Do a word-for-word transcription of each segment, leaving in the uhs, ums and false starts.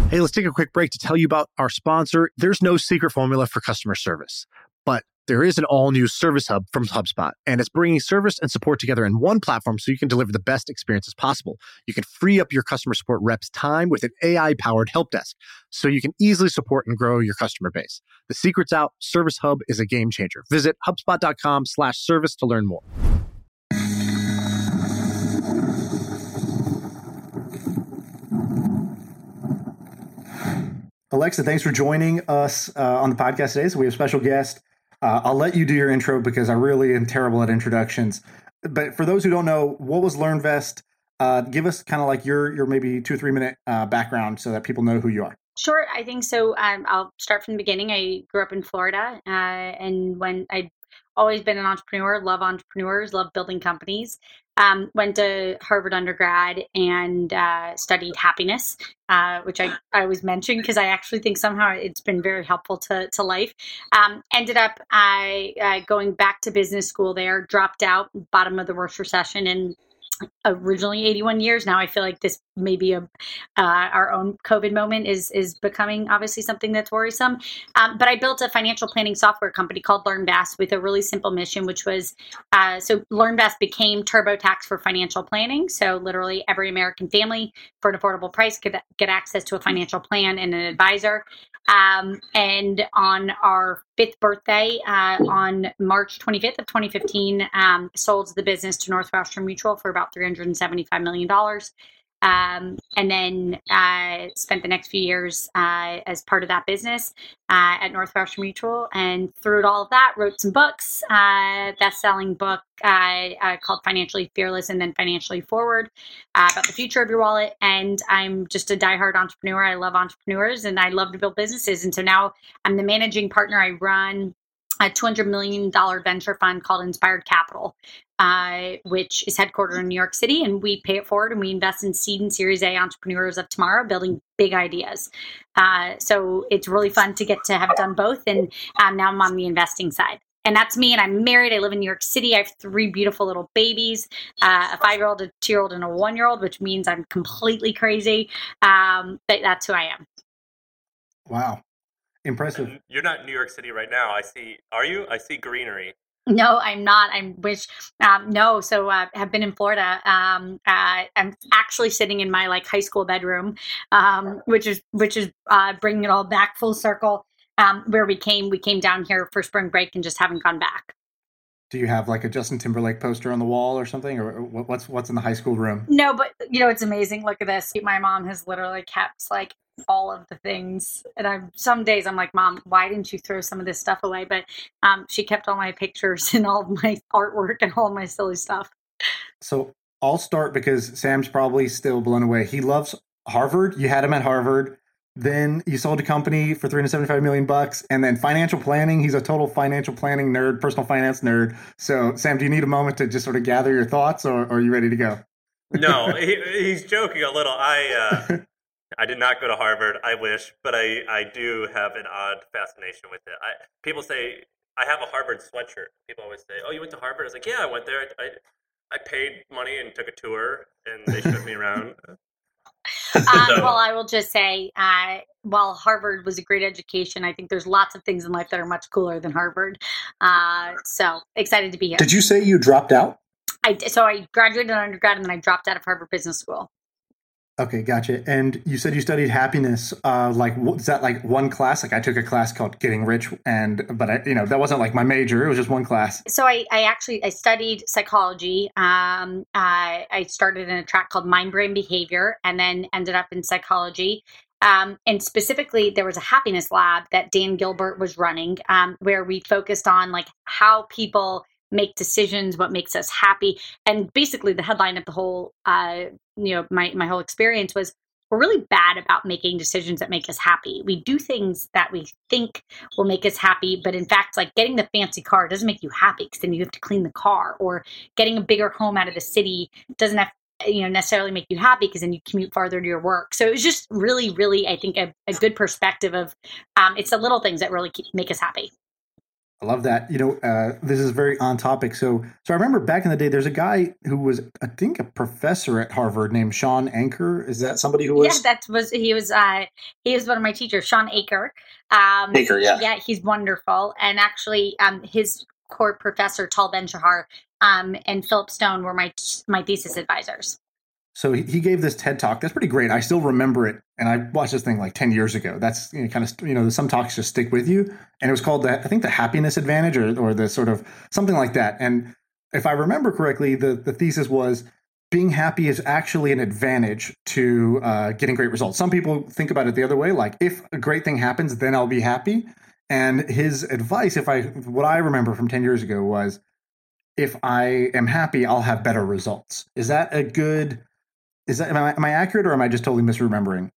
Hey, let's take a quick break to tell you about our sponsor. There's no secret formula for customer service, but there is an all-new Service Hub from HubSpot, and it's bringing service and support together in one platform so you can deliver the best experiences possible. You can free up your customer support reps' time with an A I-powered help desk, so you can easily support and grow your customer base. The secret's out. Service Hub is a game changer. Visit HubSpot.com slash service to learn more. Alexa, thanks for joining us uh, on the podcast today. So we have a special guest. Uh, I'll let you do your intro because I really am terrible at introductions. But for those who don't know, what was LearnVest? Uh, give us kind of like your your maybe two or three minute uh, background so that people know who you are. Sure, I think so. Um, I'll start from the beginning. I grew up in Florida, uh, and when I'd always been an entrepreneur, love entrepreneurs, love building companies. Um, went to Harvard undergrad and uh, studied happiness, uh, which I, I always mention because I actually think somehow it's been very helpful to, to life. Um, ended up I, uh, going back to business school there, dropped out, bottom of the worst recession, and originally eighty-one years. Now I feel like this may be a, uh, our own COVID moment is is becoming obviously something that's worrisome. Um, but I built a financial planning software company called LearnVest with a really simple mission, which was, uh, so LearnVest became TurboTax for financial planning. So literally every American family for an affordable price could get access to a financial plan and an advisor. Um, and on our fifth birthday, uh, on March twenty-fifth of twenty fifteen, um, sold the business to Northwestern Mutual for about three hundred seventy-five million dollars. Um, and then uh, spent the next few years uh, as part of that business uh, at Northwestern Mutual. And through all of that, wrote some books, uh, best-selling book uh, uh, called Financially Fearless and then Financially Forward uh, about the future of your wallet. And I'm just a diehard entrepreneur. I love entrepreneurs and I love to build businesses. And so now I'm the managing partner. I run a two hundred million dollars venture fund called Inspired Capital, uh, which is headquartered in New York City. And we pay it forward and we invest in seed and Series A entrepreneurs of tomorrow, building big ideas. Uh, so it's really fun to get to have done both. And um, now I'm on the investing side. And that's me. And I'm married. I live in New York City. I have three beautiful little babies, uh, a five-year-old, a two-year-old, and a one-year-old, which means I'm completely crazy. Um, but that's who I am. Wow. Impressive. And you're not in New York City right now. I see. Are you? I see greenery. No, I'm not. I wish. Um, no, so I uh, have been in Florida. Um, uh, I'm actually sitting in my like high school bedroom, um, which is which is uh, bringing it all back full circle. Um, where we came, we came down here for spring break and just haven't gone back. Do you have like a Justin Timberlake poster on the wall or something, or what's what's in the high school room? No, but you know it's amazing. Look at this. My mom has literally kept like all of the things, and I'm some days I'm like, Mom, why didn't you throw some of this stuff away? But um, she kept all my pictures and all of my artwork and all of my silly stuff. So I'll start because Sam's probably still blown away. He loves Harvard. You had him at Harvard. Then you sold a company for three hundred seventy-five million bucks, and then financial planning. He's a total financial planning nerd, personal finance nerd. So, Sam, do you need a moment to just sort of gather your thoughts, or, or are you ready to go? No, he, he's joking a little. I uh, I did not go to Harvard. I wish, but I, I do have an odd fascination with it. I, people say I have a Harvard sweatshirt. People always say, "Oh, you went to Harvard?" I was like, "Yeah, I went there. I I, I paid money and took a tour, and they showed me around." Um, well, I will just say, uh, while Harvard was a great education, I think there's lots of things in life that are much cooler than Harvard. Uh, so excited to be here. Did you say you dropped out? I so I graduated in undergrad and then I dropped out of Harvard Business School. Okay, gotcha. And you said you studied happiness. Uh, like, what, is that like one class? Like, I took a class called Getting Rich, and but I, you know, that wasn't like my major. It was just one class. So I, I actually I studied psychology. Um, I, I started in a track called Mind Brain Behavior, and then ended up in psychology. Um, and specifically, there was a happiness lab that Dan Gilbert was running, um, where we focused on like how people make decisions, what makes us happy. And basically the headline of the whole, uh, you know, my, my whole experience was, we're really bad about making decisions that make us happy. We do things that we think will make us happy, but in fact, like getting the fancy car doesn't make you happy because then you have to clean the car, or getting a bigger home out of the city doesn't have, you know, necessarily make you happy because then you commute farther to your work. So it was just really, really, I think a, a good perspective of, um, it's the little things that really keep, make us happy. I love that. You know, uh, this is very on topic. So, so I remember back in the day, there's a guy who was, I think, a professor at Harvard named Sean Anker. Is that somebody who was? Yeah, that was he was. Uh, he was one of my teachers, Sean Aker. Um, Aker, yeah, yeah, he's wonderful. And actually, um, his core professor, Tal Ben-Shahar, um, and Philip Stone were my my thesis advisors. So he, he gave this TED talk. That's pretty great. I still remember it, and I watched this thing like ten years ago. That's, you know, kind of, you know, some talks just stick with you. And it was called, the, I think, the happiness advantage, or or the sort of something like that. And if I remember correctly, the the thesis was being happy is actually an advantage to uh, getting great results. Some people think about it the other way, like if a great thing happens, then I'll be happy. And his advice, if I what I remember from ten years ago, was if I am happy, I'll have better results. Is that a good? Is that am I, am I accurate, or am I just totally misremembering?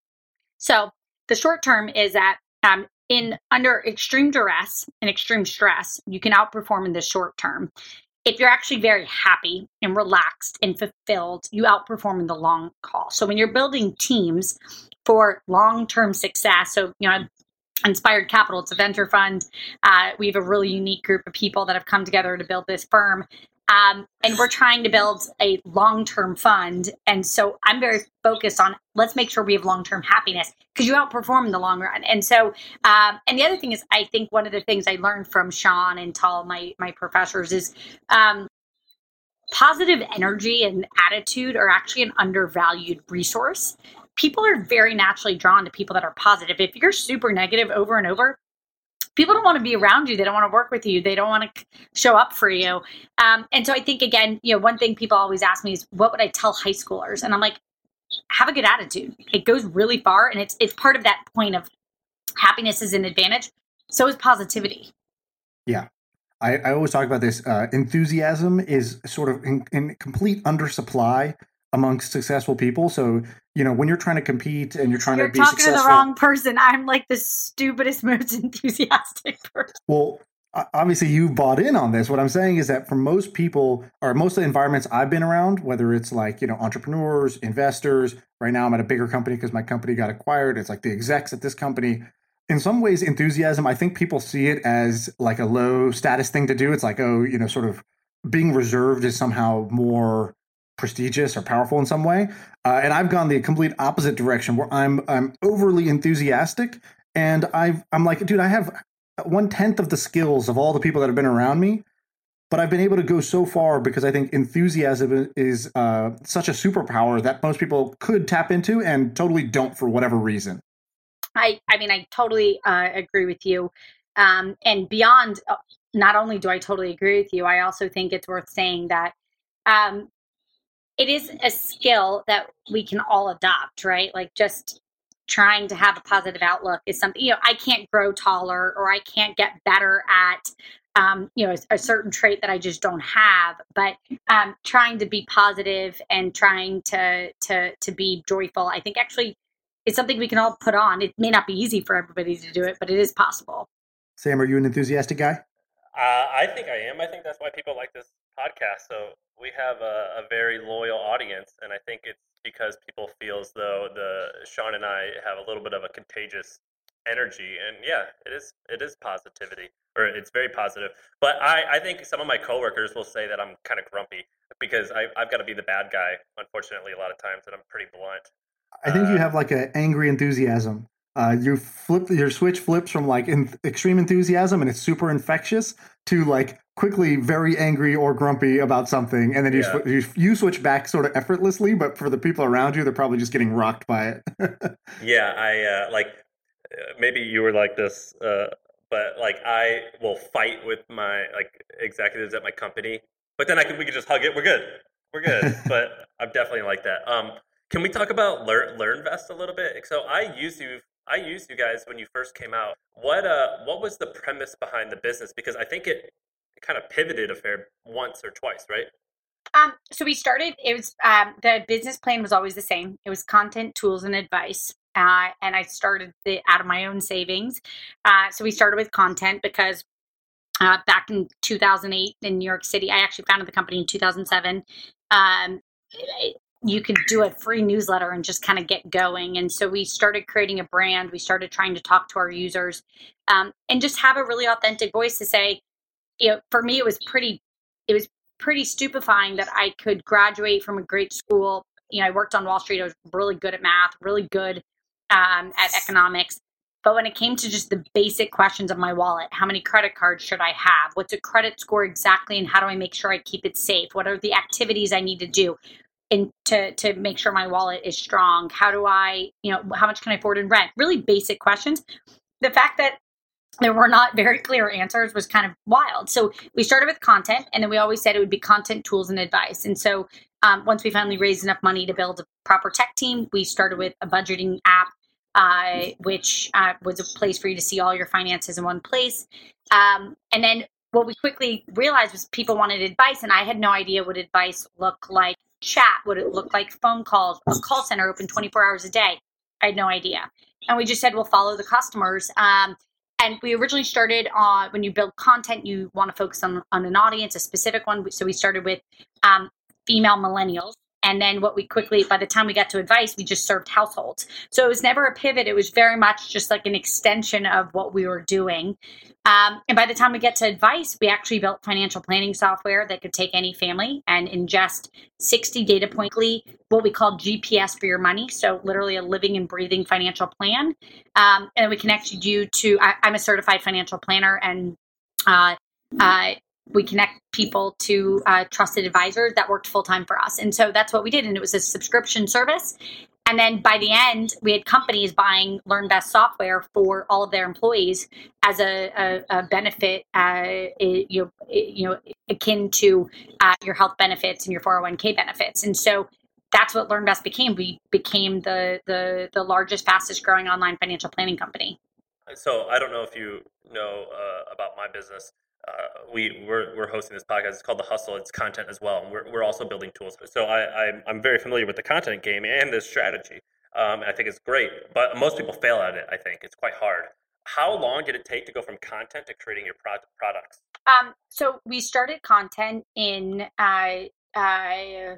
So the short term is that um, in under extreme duress and extreme stress, you can outperform in the short term. If you're actually very happy and relaxed and fulfilled, you outperform in the long haul. So when you're building teams for long-term success, so you know, Inspired Capital, it's a venture fund. Uh, we have a really unique group of people that have come together to build this firm. Um, and we're trying to build a long-term fund. And so I'm very focused on, let's make sure we have long-term happiness, because you outperform in the long run. And so, um, and the other thing is, I think one of the things I learned from Sean and Tal, my, my professors, is um, positive energy and attitude are actually an undervalued resource. People are very naturally drawn to people that are positive. If you're super negative over and over, people don't want to be around you. They don't want to work with you. They don't want to show up for you. Um, and so I think, again, you know, one thing people always ask me is, what would I tell high schoolers? And I'm like, have a good attitude. It goes really far. And it's it's part of that point of happiness is an advantage. So is positivity. Yeah. I, I always talk about this. Uh, enthusiasm is sort of in, in complete undersupply amongst successful people. So, you know, when you're trying to compete and you're trying you're to be talking successful, to the wrong person. I'm like the stupidest, most enthusiastic person. Well, obviously you bought in on this. What I'm saying is that for most people, or most of the environments I've been around, whether it's like, you know, entrepreneurs, investors, right now I'm at a bigger company because my company got acquired. It's like the execs at this company. In some ways, enthusiasm, I think people see it as like a low status thing to do. It's like, oh, you know, sort of being reserved is somehow more prestigious or powerful in some way. Uh, and I've gone the complete opposite direction, where I'm I'm overly enthusiastic. And I've, I'm like, dude, I have one tenth of the skills of all the people that have been around me, but I've been able to go so far because I think enthusiasm is uh, such a superpower that most people could tap into and totally don't for whatever reason. I, I mean, I totally uh, agree with you. Um, and beyond, uh, not only do I totally agree with you, I also think it's worth saying that um, it is a skill that we can all adopt, right? Like just trying to have a positive outlook is something, you know, I can't grow taller or I can't get better at, um, you know, a, a certain trait that I just don't have, but um, trying to be positive and trying to, to, to be joyful, I think actually it's something we can all put on. It may not be easy for everybody to do it, but it is possible. Sam, are you an enthusiastic guy? Uh, I think I am. I think that's why people like this podcast. So we have a, a very loyal audience, and I think it's because people feel as though the Sean and I have a little bit of a contagious energy, and yeah, it is it is positivity, or it's very positive. But I, I think some of my coworkers will say that I'm kind of grumpy because I, I've got to be the bad guy, unfortunately, a lot of times, and I'm pretty blunt. I think uh, you have like an angry enthusiasm. Uh, you flip your switch flips from like in extreme enthusiasm and it's super infectious to like quickly very angry or grumpy about something, and then you yeah. sw- you, you switch back sort of effortlessly. But for the people around you, they're probably just getting rocked by it. yeah, I uh, like maybe you were like this, uh, but like I will fight with my like executives at my company, but then I can we can just hug it. We're good. We're good. But I'm definitely like that. Um, can we talk about Learn LearnVest a little bit? So I used you. I used you guys when you first came out. What uh, what was the premise behind the business? Because I think it, it kind of pivoted a fair once or twice, right? Um, so we started. It was um, the business plan was always the same. It was content, tools, and advice. Uh, and I started the, out of my own savings. Uh, so we started with content because uh, back in two thousand eight in New York City, I actually founded the company in two thousand seven. Um, it, you could do a free newsletter and just kind of get going. And so we started creating a brand. We started trying to talk to our users um, and just have a really authentic voice to say, you know, for me, it was pretty, it was pretty stupefying that I could graduate from a great school. You know, I worked on Wall Street. I was really good at math, really good um, at economics. But when it came to just the basic questions of my wallet, how many credit cards should I have? What's a credit score exactly? And how do I make sure I keep it safe? What are the activities I need to do in, to, to make sure my wallet is strong? How do I, you know, how much can I afford in rent? Really basic questions. The fact that there were not very clear answers was kind of wild. So we started with content, and then we always said it would be content, tools, and advice. And so um, once we finally raised enough money to build a proper tech team, we started with a budgeting app, uh, which uh, was a place for you to see all your finances in one place. Um, and then what we quickly realized was people wanted advice, and I had no idea what advice looked like. Chat, what it looked like, phone calls, a call center open twenty-four hours a day. I had no idea. And we just said, we'll follow the customers. Um, And we originally started on, when you build content, you want to focus on, on an audience, a specific one. So we started with um, female millennials. And then what we quickly, by the time we got to advice, we just served households. So it was never a pivot. It was very much just like an extension of what we were doing. Um, and by the time we get to advice, we actually built financial planning software that could take any family and ingest sixty data points, what we call G P S for your money. So literally a living and breathing financial plan. Um, and we connected you to, I, I'm a certified financial planner, and uh, uh, we connect people to uh, trusted advisors that worked full-time for us. And so that's what we did. And it was a subscription service. And then by the end, we had companies buying LearnVest software for all of their employees as a, a, a benefit, uh, you know, you know, akin to uh, your health benefits and your four oh one k benefits. And so that's what LearnVest became. We became the the the largest, fastest growing online financial planning company. So I don't know if you know uh, about my business. Uh, we we're we're hosting this podcast. It's called The Hustle. It's content as well, and we're we're also building tools. So I I'm, I'm very familiar with the content game and this strategy. Um, I think it's great, but most people fail at it. I think it's quite hard. How long did it take to go from content to creating your pro- products? Um, so we started content in uh, uh,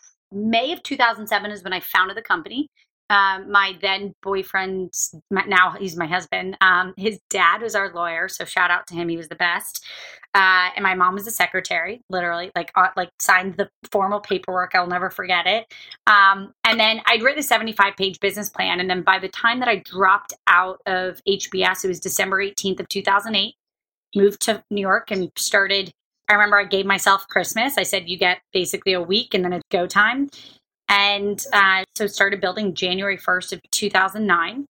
May of two thousand seven is when I founded the company. Um, my then boyfriend, now he's my husband, um, his dad was our lawyer. So shout out to him. He was the best. Uh, and my mom was the secretary, literally, like, uh, like signed the formal paperwork. I'll never forget it. Um, and then I'd written a seventy-five page business plan. And then by the time that I dropped out of H B S, it was December eighteenth of two thousand eight, moved to New York and started. I remember I gave myself Christmas. I said, you get basically a week and then it's go time. And uh, so started building January first of two thousand nine.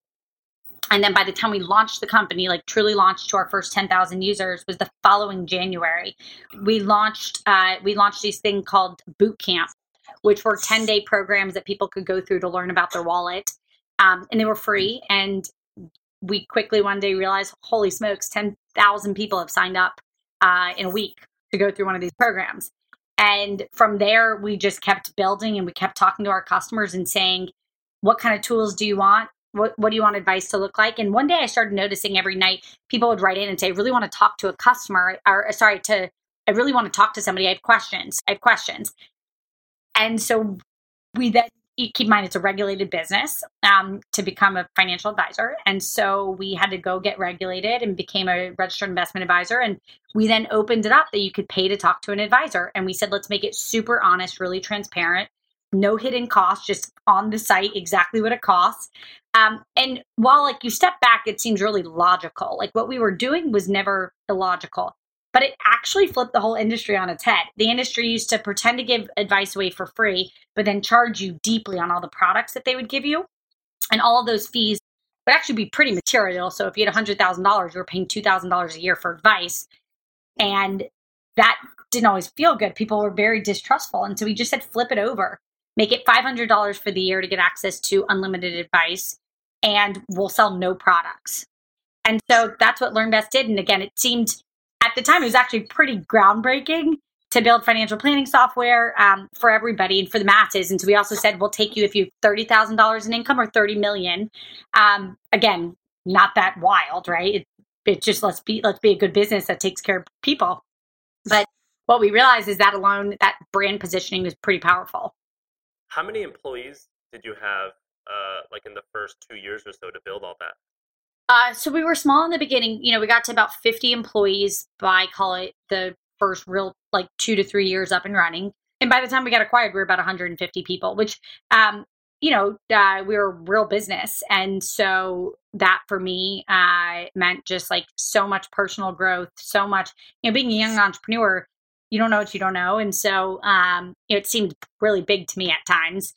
And then by the time we launched the company, like truly launched to our first ten thousand users, was the following January. We launched uh, we launched this thing called Boot Camp, which were ten day programs that people could go through to learn about their wallet. Um, and they were free. And we quickly one day realized, holy smokes, ten thousand people have signed up uh, in a week to go through one of these programs. And from there, we just kept building, and we kept talking to our customers and saying, what kind of tools do you want? What, what do you want advice to look like? And one day I started noticing every night people would write in and say, I really want to talk to a customer, or sorry, to, I really want to talk to somebody. I have questions. I have questions. And so we then, keep in mind, it's a regulated business um, to become a financial advisor. And so we had to go get regulated and became a registered investment advisor. And we then opened it up that you could pay to talk to an advisor. And we said, let's make it super honest, really transparent, no hidden costs, just on the site, exactly what it costs. Um, and while like you step back, it seems really logical. Like what we were doing was never illogical. But it actually flipped the whole industry on its head. The industry used to pretend to give advice away for free, but then charge you deeply on all the products that they would give you. And all of those fees would actually be pretty material. So if you had one hundred thousand dollars, you were paying two thousand dollars a year for advice. And that didn't always feel good. People were very distrustful. And so we just said, flip it over. Make it five hundred dollars for the year to get access to unlimited advice. And we'll sell no products. And so that's what LearnVest did. And again, it seemed... at the time, it was actually pretty groundbreaking to build financial planning software um, for everybody and for the masses. And so we also said, we'll take you if you have thirty thousand dollars in income or thirty million. Um, again, not that wild, right? It, it just, let's be, let's be a good business that takes care of people. But what we realized is that alone, that brand positioning was pretty powerful. How many employees did you have uh, like in the first two years or so to build all that? Uh, so we were small in the beginning. You know, we got to about fifty employees by, call it, the first real like two to three years up and running. And by the time we got acquired, we were about one hundred fifty people, which, um, you know, uh, we were a real business. And so that for me uh, meant just like so much personal growth, so much, you know, being a young entrepreneur, you don't know what you don't know. And so um, you know, it seemed really big to me at times.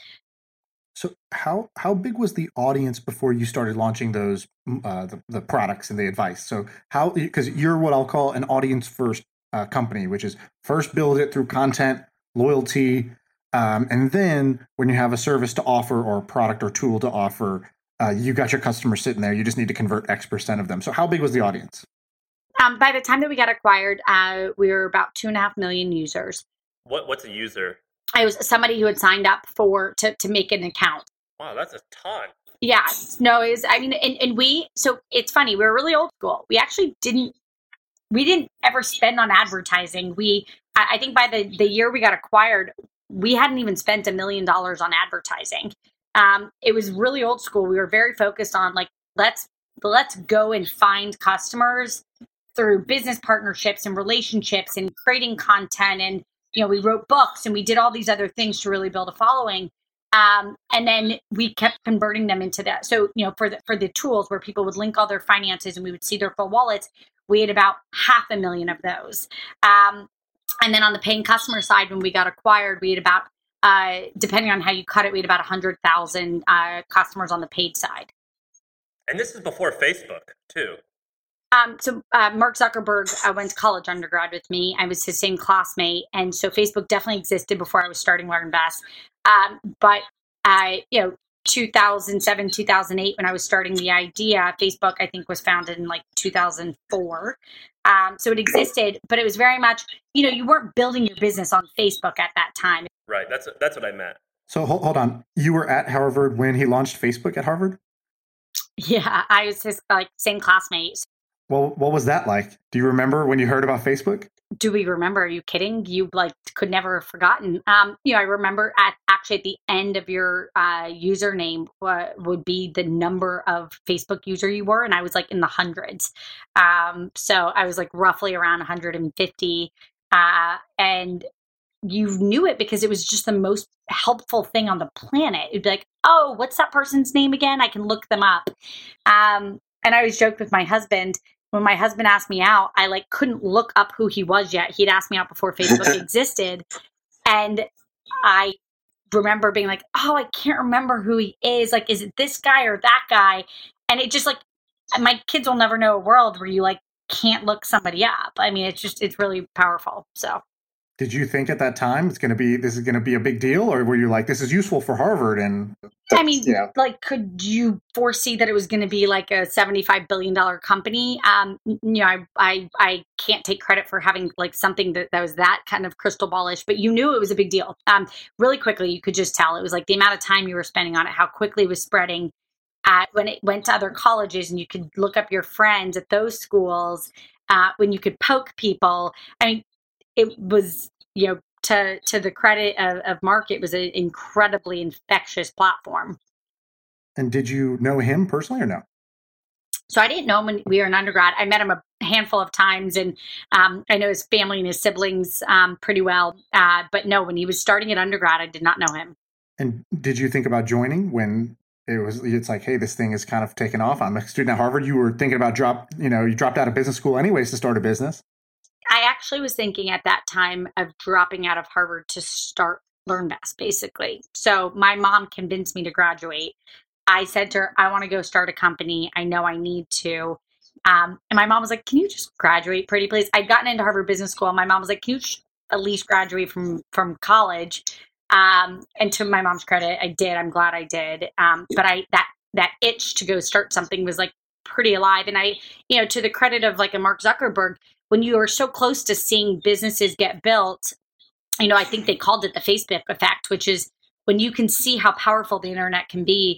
So how how big was the audience before you started launching those uh, the, the products and the advice? So how, because you're what I'll call an audience first uh, company, which is first build it through content, loyalty, um, and then when you have a service to offer or a product or tool to offer, uh, you got your customers sitting there. You just need to convert X percent of them. So how big was the audience? Um, by the time that we got acquired, uh, we were about two and a half million users. What what's a user? I was somebody who had signed up for to to make an account. Wow, that's a ton. Yeah, no, it was, I mean, and, and we, so it's funny, we were really old school. We actually didn't, we didn't ever spend on advertising. We, I, I think by the, the year we got acquired, we hadn't even spent a million dollars on advertising. Um, it was really old school. We were very focused on like, let's, let's go and find customers through business partnerships and relationships and creating content. And, you know, we wrote books and we did all these other things to really build a following. Um, and then we kept converting them into that. So, you know, for the, for the tools where people would link all their finances and we would see their full wallets, we had about half a million of those. Um, and then on the paying customer side, when we got acquired, we had about, uh, depending on how you cut it, we had about one hundred thousand uh, customers on the paid side. And this is before Facebook, too. Um, so uh, Mark Zuckerberg uh, went to college undergrad with me. I was his same classmate. And so Facebook definitely existed before I was starting LearnVest. Um, but, uh, you know, two thousand seven, two thousand eight, when I was starting the idea, Facebook, I think, was founded in like two thousand four. Um, so it existed, but it was very much, you know, you weren't building your business on Facebook at that time. Right. That's that's what I meant. So hold, hold on. You were at Harvard when he launched Facebook at Harvard? Yeah, I was his like same classmate. Well, what was that like? Do you remember when you heard about Facebook? Do we remember? Are you kidding? You like could never have forgotten. Um, you know, I remember at actually at the end of your uh, username uh, would be the number of Facebook user you were, and I was like in the hundreds. Um, so I was like roughly around one hundred fifty, uh, and you knew it because it was just the most helpful thing on the planet. It'd be like, oh, what's that person's name again? I can look them up. Um, and I always joked with my husband. When my husband asked me out, I like couldn't look up who he was yet. He'd asked me out before Facebook existed. And I remember being like, oh, I can't remember who he is. Like, is it this guy or that guy? And it just like, my kids will never know a world where you like can't look somebody up. I mean, it's just, it's really powerful. So. Did you think at that time it's going to be, this is going to be a big deal? Or were you like, this is useful for Harvard? And I mean, yeah. like, could you foresee that it was going to be like a seventy-five billion dollars company? Um, you know, I, I, I can't take credit for having like something that, that was that kind of crystal ballish, but you knew it was a big deal. Um, really quickly, you could just tell it was like the amount of time you were spending on it, how quickly it was spreading. Uh, when it went to other colleges and you could look up your friends at those schools, uh, when you could poke people. I mean, it was, you know, to to the credit of, of Mark, it was an incredibly infectious platform. And did you know him personally or no? So I didn't know him when we were in undergrad. I met him a handful of times, and um, I know his family and his siblings um, pretty well. Uh, but no, when he was starting at undergrad, I did not know him. And did you think about joining when it was? It's like, hey, this thing is kind of taken off. I'm a student at Harvard. You were thinking about drop. You know, you dropped out of business school anyways to start a business. I actually was thinking at that time of dropping out of Harvard to start LearnVest, basically. So my mom convinced me to graduate. I said to her, I want to go start a company. I know I need to. Um, and my mom was like, can you just graduate pretty please? I'd gotten into Harvard Business School. My mom was like, can you at least graduate from, from college? Um, and to my mom's credit, I did. I'm glad I did. Um, but I that that itch to go start something was like pretty alive. And I, you know, to the credit of like a Mark Zuckerberg, when you are so close to seeing businesses get built, you know, I think they called it the Facebook effect, which is when you can see how powerful the internet can be.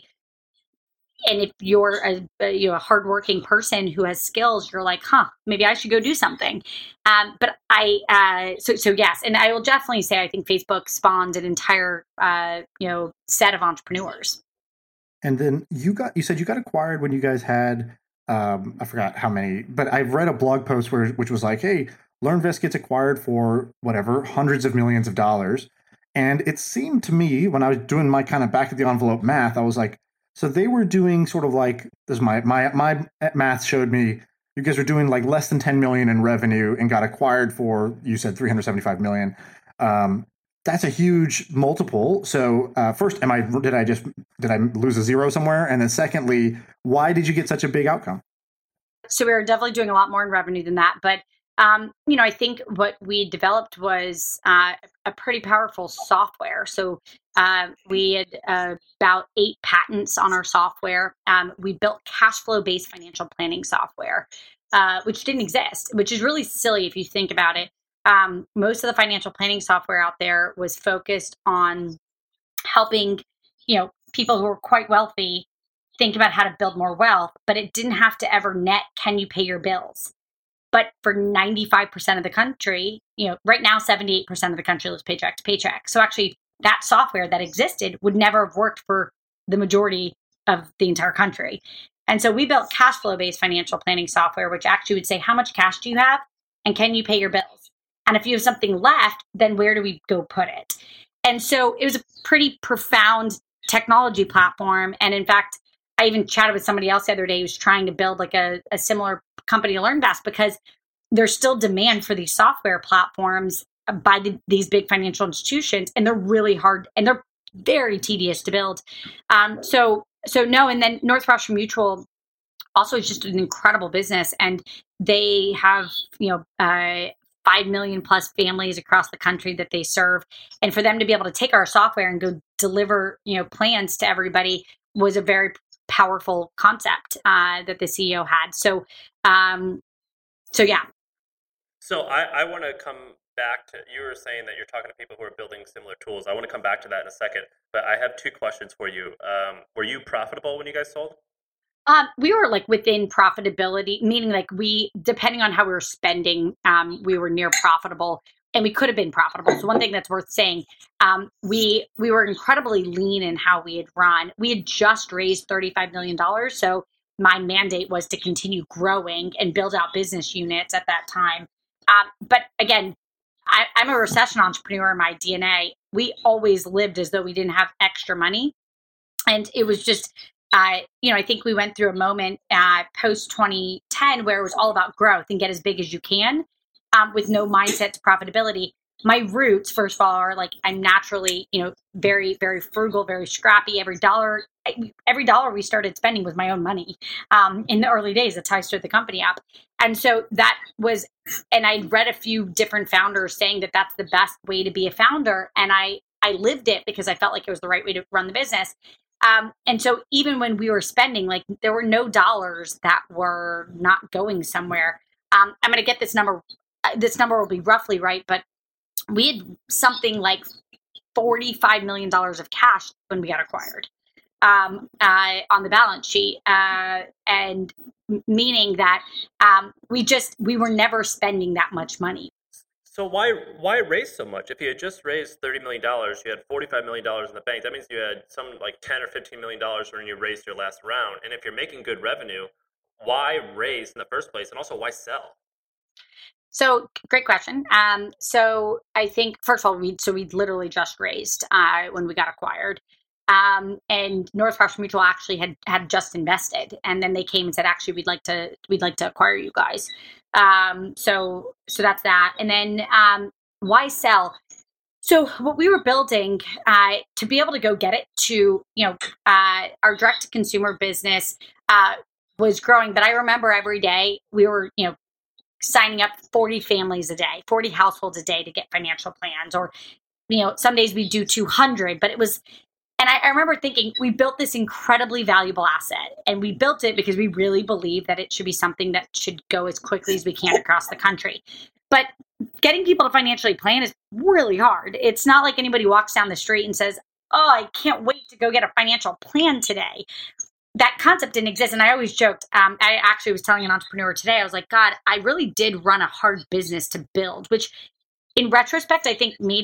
And if you're a, a, you know, a hardworking person who has skills, you're like, huh, maybe I should go do something. Um, but I, uh, so, so yes. And I will definitely say, I think Facebook spawned an entire, uh, you know, set of entrepreneurs. And then you got, you said you got acquired when you guys had um, I forgot how many, but I've read a blog post where which was like, hey, LearnVest gets acquired for whatever, hundreds of millions of dollars. And it seemed to me when I was doing my kind of back of the envelope math, I was like, so they were doing sort of like, this is my, my, my math showed me you guys were doing like less than ten million in revenue and got acquired for, you said three hundred seventy-five million. Um, that's a huge multiple. So uh, first, am I, did I just, did I lose a zero somewhere? And then secondly, why did you get such a big outcome? So we were definitely doing a lot more in revenue than that. But, um, you know, I think what we developed was uh, a pretty powerful software. So uh, we had uh, about eight patents on our software. Um, we built cash flow based financial planning software, uh, which didn't exist, which is really silly if you think about it. Um, most of the financial planning software out there was focused on helping, you know, people who are quite wealthy think about how to build more wealth, but it didn't have to ever net, can you pay your bills? But for ninety-five percent of the country, you know, right now, seventy-eight percent of the country lives paycheck to paycheck. So actually that software that existed would never have worked for the majority of the entire country. And so we built cash flow based financial planning software, which actually would say, how much cash do you have? And can you pay your bills? And if you have something left, then where do we go put it? And so it was a pretty profound technology platform. And in fact, I even chatted with somebody else the other day who's trying to build like a, a similar company to LearnVest, because there's still demand for these software platforms by the, these big financial institutions, and they're really hard and they're very tedious to build. Um, so, so no, and then Northwestern Mutual also is just an incredible business, and they have, you know, uh, five million plus families across the country that they serve. And for them to be able to take our software and go deliver, you know, plans to everybody was a very powerful concept uh, that the C E O had. So, um, so yeah. So I, I want to come back to, you were saying that you're talking to people who are building similar tools. I want to come back to that in a second, but I have two questions for you. Um, were you profitable when you guys sold? Um, we were like within profitability, meaning like we, depending on how we were spending, um, we were near profitable, and we could have been profitable. So one thing that's worth saying, um, we we were incredibly lean in how we had run. We had just raised thirty-five million dollars. So my mandate was to continue growing and build out business units at that time. Um, but again, I, I'm a recession entrepreneur in my D N A. We always lived as though we didn't have extra money. And it was just, Uh, you know, I think we went through a moment uh, post twenty ten where it was all about growth and get as big as you can, um, with no mindset to profitability. My roots, first of all, are like I'm naturally, you know, very, very frugal, very scrappy. Every dollar, every dollar we started spending was my own money. Um, in the early days, that's how I stood the company up. And so that was, and I read a few different founders saying that that's the best way to be a founder, and I I lived it because I felt like it was the right way to run the business. Um, and so even when we were spending, like there were no dollars that were not going somewhere. Um, I'm going to get this number. Uh, this number will be roughly right, but we had something like forty-five million dollars of cash when we got acquired um, uh, on the balance sheet. Uh, and meaning that um, we just, we were never spending that much money. So why why raise so much? If you had just raised thirty million dollars, you had forty-five million dollars in the bank. That means you had some like ten or fifteen million dollars when you raised your last round. And if you're making good revenue, why raise in the first place? And also, why sell? So great question. Um, so I think, first of all, we so we literally just raised uh, when we got acquired. Um, and Northwestern Mutual actually had, had just invested, and then they came and said, actually, we'd like to, we'd like to acquire you guys. Um, so, so that's that. And then, um, why sell? So what we were building, uh, to be able to go get it to, you know, uh, our direct to consumer business, uh, was growing. But I remember every day we were, you know, signing up forty families a day, forty households a day to get financial plans, or, you know, some days we do two hundred, but it was, and I, I remember thinking, we built this incredibly valuable asset, and we built it because we really believe that it should be something that should go as quickly as we can across the country. But getting people to financially plan is really hard. It's not like anybody walks down the street and says, oh, I can't wait to go get a financial plan today. That concept didn't exist. And I always joked, um, I actually was telling an entrepreneur today, I was like, God, I really did run a hard business to build, which in retrospect, I think made it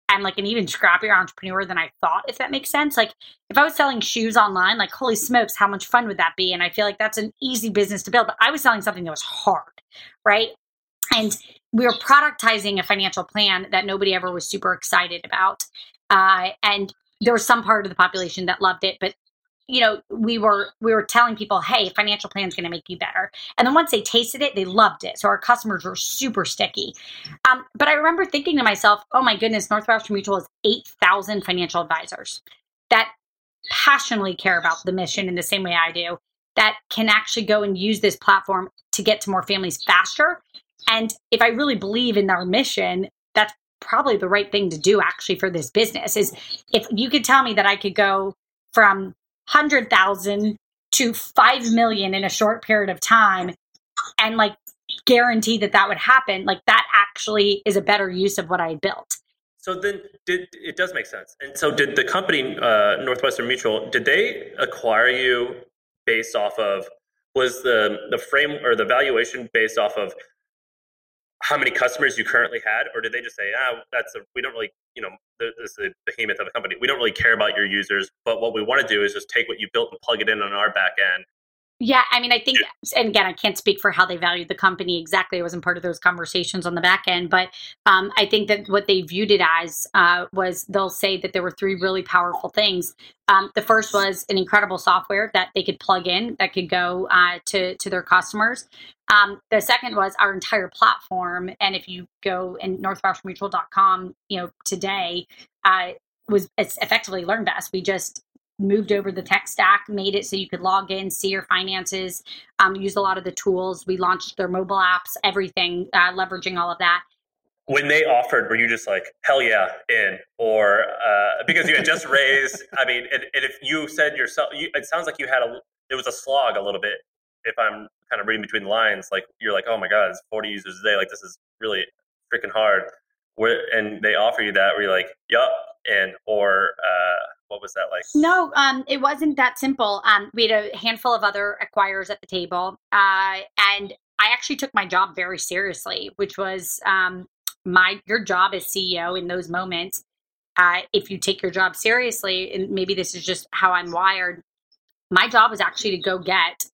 I'm like an even scrappier entrepreneur than I thought, if that makes sense. Like if I was selling shoes online, like holy smokes, how much fun would that be? And I feel like that's an easy business to build, but I was selling something that was hard, right? And we were productizing a financial plan that nobody ever was super excited about. Uh, and there was some part of the population that loved it, but you know, we were we were telling people, hey, financial plan is going to make you better. And then once they tasted it, they loved it. So our customers were super sticky. Um, but I remember thinking to myself, oh my goodness, Northwestern Mutual has eight thousand financial advisors that passionately care about the mission in the same way I do, that can actually go and use this platform to get to more families faster. And if I really believe in our mission, that's probably the right thing to do actually for this business. Is if you could tell me that I could go from one hundred thousand to five million in a short period of time and like guarantee that that would happen, like that actually is a better use of what I built. So then did it does make sense. And so did the company, uh, Northwestern Mutual, did they acquire you based off of, was the, the frame or the valuation based off of how many customers you currently had? Or did they just say, ah, that's a, we don't really, you know, this is a behemoth of a company. We don't really care about your users, but what we want to do is just take what you built and plug it in on our back end. Yeah, I mean, I think, and again, I can't speak for how they valued the company exactly. I wasn't part of those conversations on the back end, but um, I think that what they viewed it as uh, was they'll say that there were three really powerful things. Um, the first was an incredible software that they could plug in that could go uh, to to their customers. Um, the second was our entire platform, and if you go in northwestern mutual dot com, you know, today uh, was it's effectively LearnVest. We just moved over the tech stack, made it so you could log in, see your finances, um, use a lot of the tools. We launched their mobile apps, everything, uh, leveraging all of that. When they offered, were you just like, hell yeah, in? Or uh, because you had just raised, I mean, and, and if you said yourself, you, it sounds like you had a, it was a slog a little bit. If I'm kind of reading between the lines, like you're like, oh my God, it's forty users a day. Like this is really freaking hard. Where, and they offer you that, where you're like, yup, and, or, uh, what was that like? No, um, it wasn't that simple. Um, we had a handful of other acquirers at the table, uh, and I actually took my job very seriously, which was um, my your job as C E O in those moments. Uh, if you take your job seriously, and maybe this is just how I'm wired, my job was actually to go get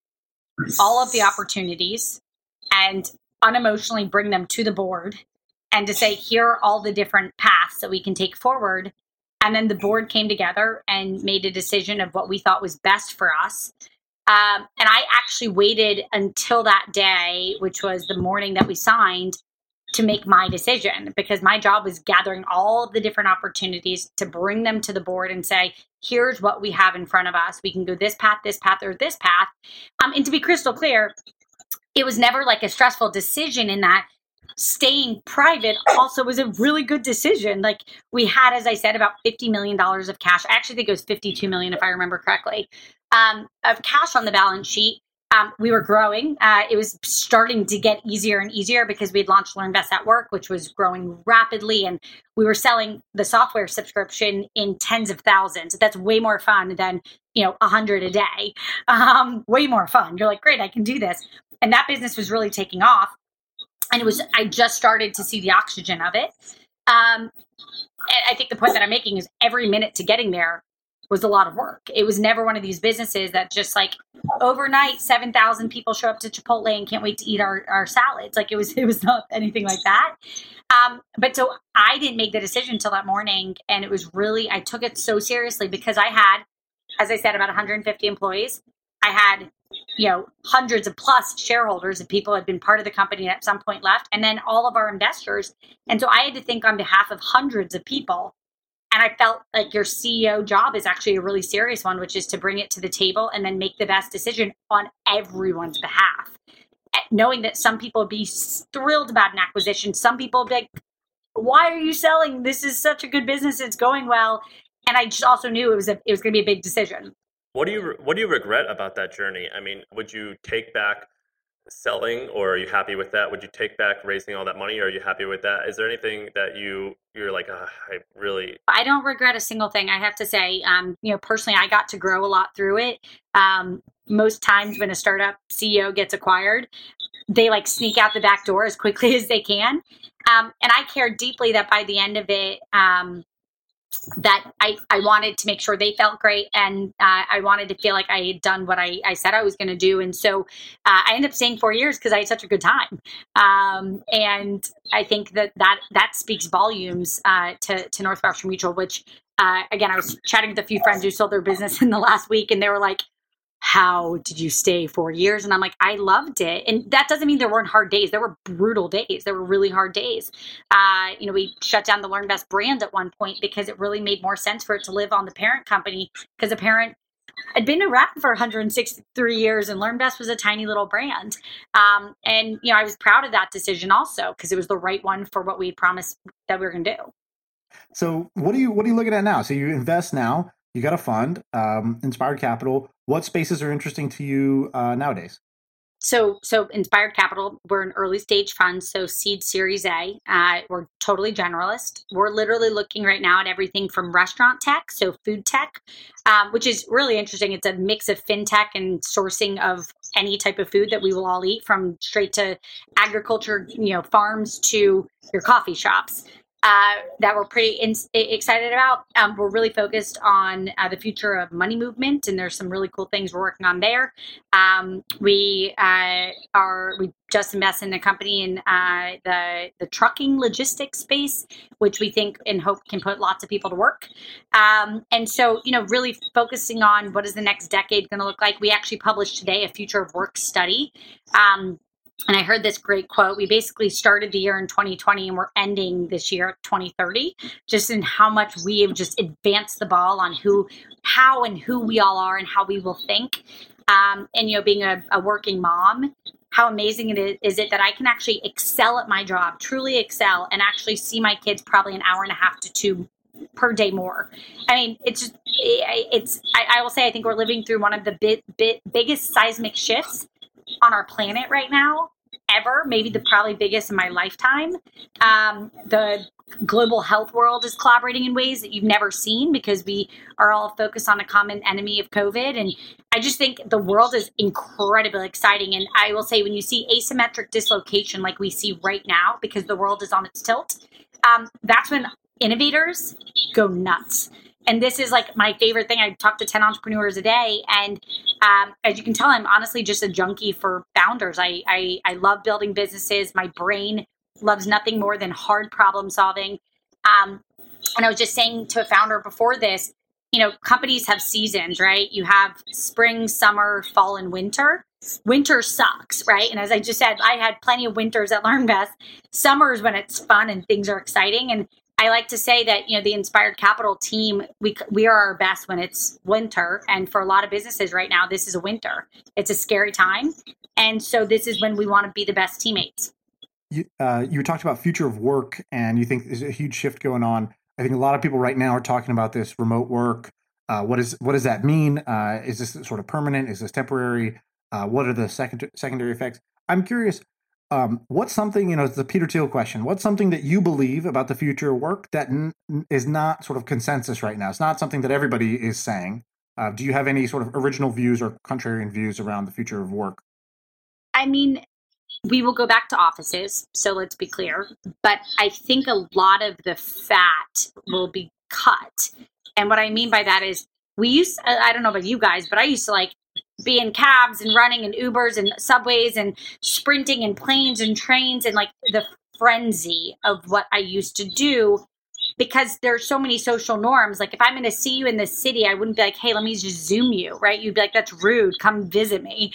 all of the opportunities and unemotionally bring them to the board and to say, here are all the different paths that we can take forward. And then the board came together and made a decision of what we thought was best for us. Um, and I actually waited until that day, which was the morning that we signed, to make my decision, because my job was gathering all of the different opportunities to bring them to the board and say, here's what we have in front of us. We can go this path, this path, or this path. Um, and to be crystal clear, it was never like a stressful decision in that staying private also was a really good decision. Like we had, as I said, about fifty million dollars of cash. I actually think it was fifty-two million dollars if I remember correctly, um, of cash on the balance sheet. Um, we were growing. Uh, it was starting to get easier and easier because we'd launched LearnVest at Work, which was growing rapidly. And we were selling the software subscription in tens of thousands. That's way more fun than, you know, a hundred a day. Um, way more fun. You're like, great, I can do this. And that business was really taking off. And it was, I just started to see the oxygen of it. Um, I think the point that I'm making is every minute to getting there was a lot of work. It was never one of these businesses that just like overnight, seven thousand people show up to Chipotle and can't wait to eat our, our salads. Like it was, it was not anything like that. Um, but so I didn't make the decision until that morning. And it was really, I took it so seriously because I had, as I said, about one hundred fifty employees. I had, you know, hundreds of plus shareholders and people had been part of the company and at some point left, and then all of our investors. And so I had to think on behalf of hundreds of people. And I felt like your C E O job is actually a really serious one, which is to bring it to the table and then make the best decision on everyone's behalf. Knowing that some people would be thrilled about an acquisition. Some people would be like, why are you selling? This is such a good business. It's going well. And I just also knew it was a, it was going to be a big decision. What do you what do you regret about that journey? I mean, would you take back selling, or are you happy with that? Would you take back raising all that money, or are you happy with that? Is there anything that you you're like, oh, I really? I don't regret a single thing. I have to say, um, you know, personally, I got to grow a lot through it. Um, most times when a startup C E O gets acquired, they like sneak out the back door as quickly as they can. Um, and I cared deeply that by the end of it, um, that I, I wanted to make sure they felt great, and uh, I wanted to feel like I had done what I, I said I was going to do. And so uh, I ended up staying four years because I had such a good time. Um, and I think that that, that speaks volumes uh, to, to North Berkshire Mutual, which, uh, again, I was chatting with a few friends who sold their business in the last week, and they were like, how did you stay four years? And I'm like, I loved it. And that doesn't mean there weren't hard days. There were brutal days. There were really hard days. Uh, you know, we shut down the LearnVest brand at one point because it really made more sense for it to live on the parent company, because the parent had been around for one hundred sixty-three years and LearnVest was a tiny little brand. Um, and, you know, I was proud of that decision also because it was the right one for what we had promised that we were going to do. So what are you, what are you looking at now? So you invest now. You got a fund, um, Inspired Capital. What spaces are interesting to you uh, nowadays? So, so Inspired Capital, we're an early stage fund, so seed Series A. Uh, we're totally generalist. We're literally looking right now at everything from restaurant tech, so food tech, um, which is really interesting. It's a mix of fintech and sourcing of any type of food that we will all eat, from straight to agriculture, you know, farms to your coffee shops. Uh, that we're pretty in, excited about. Um, we're really focused on uh, the future of money movement, and there's some really cool things we're working on there. Um, we uh, are we just invested in a company in uh, the the trucking logistics space, which we think and hope can put lots of people to work. Um, and so, you know, really focusing on what is the next decade going to look like. We actually published today a future of work study. Um, And I heard this great quote. We basically started the year in twenty twenty and we're ending this year at twenty thirty, just in how much we have just advanced the ball on who, how and who we all are and how we will think. Um, and, you know, being a, a working mom, how amazing it is, is it that I can actually excel at my job, truly excel, and actually see my kids probably an hour and a half to two per day more. I mean, it's just, it's, I, I will say, I think we're living through one of the bit, bit, biggest seismic shifts on our planet right now, ever, maybe the probably biggest in my lifetime. Um, the global health world is collaborating in ways that you've never seen because we are all focused on a common enemy of COVID. And I just think the world is incredibly exciting. And I will say, when you see asymmetric dislocation like we see right now, because the world is on its tilt, um, that's when innovators go nuts. And this is like my favorite thing. I talk to ten entrepreneurs a day. And um, as you can tell, I'm honestly just a junkie for founders. I, I, I love building businesses. My brain loves nothing more than hard problem solving. Um, and I was just saying to a founder before this, you know, companies have seasons, right? You have spring, summer, fall, and winter. Winter sucks, right? And as I just said, I had plenty of winters at LearnVest. Summer is when it's fun and things are exciting. And I like to say that, you know, the Inspired Capital team, we we are our best when it's winter. And for a lot of businesses right now, this is a winter. It's a scary time. And so this is when we want to be the best teammates. You, uh, you talked about future of work, and you think there's a huge shift going on. I think a lot of people right now are talking about this remote work. Uh, what is what does that mean? Uh, is this sort of permanent? Is this temporary? Uh, what are the second, secondary effects? I'm curious. Um, what's something, you know, it's the Peter Thiel question. What's something that you believe about the future of work that n- is not sort of consensus right now? It's not something that everybody is saying. Uh, do you have any sort of original views or contrarian views around the future of work? I mean, we will go back to offices, so let's be clear. But I think a lot of the fat will be cut. And what I mean by that is, we used, I don't know about you guys, but I used to like be in cabs and running and Ubers and subways and sprinting and planes and trains and like the frenzy of what I used to do, because there's so many social norms. Like if I'm going to see you in the city, I wouldn't be like, hey, let me just Zoom you, right? You'd be like, that's rude. Come visit me.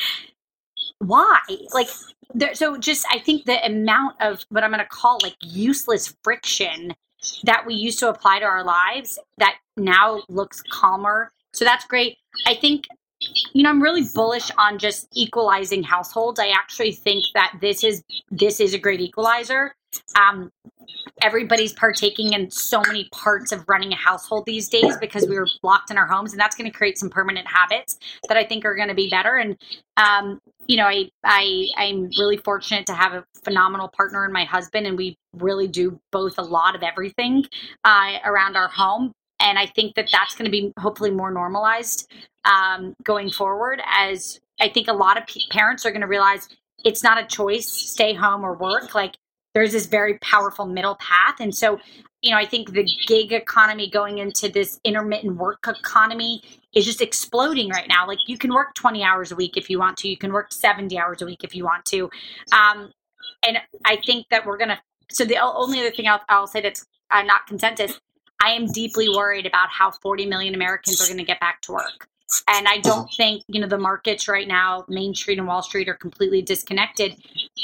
Why? Like, there, so just, I think the amount of what I'm going to call like useless friction that we used to apply to our lives that now looks calmer. So that's great. I think, you know, I'm really bullish on just equalizing households. I actually think that this is this is a great equalizer. Um, everybody's partaking in so many parts of running a household these days because we were locked in our homes, and that's going to create some permanent habits that I think are going to be better. And um, you know, I I I'm really fortunate to have a phenomenal partner in my husband, and we really do both a lot of everything uh, around our home. And I think that that's going to be hopefully more normalized um, going forward, as I think a lot of p- parents are going to realize it's not a choice, stay home or work. Like, there's this very powerful middle path. And so, you know, I think the gig economy going into this intermittent work economy is just exploding right now. Like you can work twenty hours a week if you want to. You can work seventy hours a week if you want to. Um, and I think that we're going to, so the only other thing I'll, I'll say that's uh, not consensus, I am deeply worried about how forty million Americans are going to get back to work. And I don't think, you know, the markets right now, Main Street and Wall Street, are completely disconnected.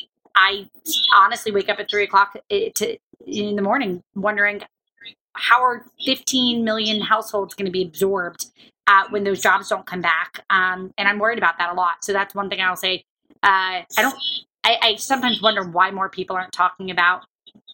I honestly wake up at three o'clock to, in the morning wondering how are fifteen million households going to be absorbed uh, when those jobs don't come back. Um, and I'm worried about that a lot. So that's one thing I'll say. Uh, I don't, I, I sometimes wonder why more people aren't talking about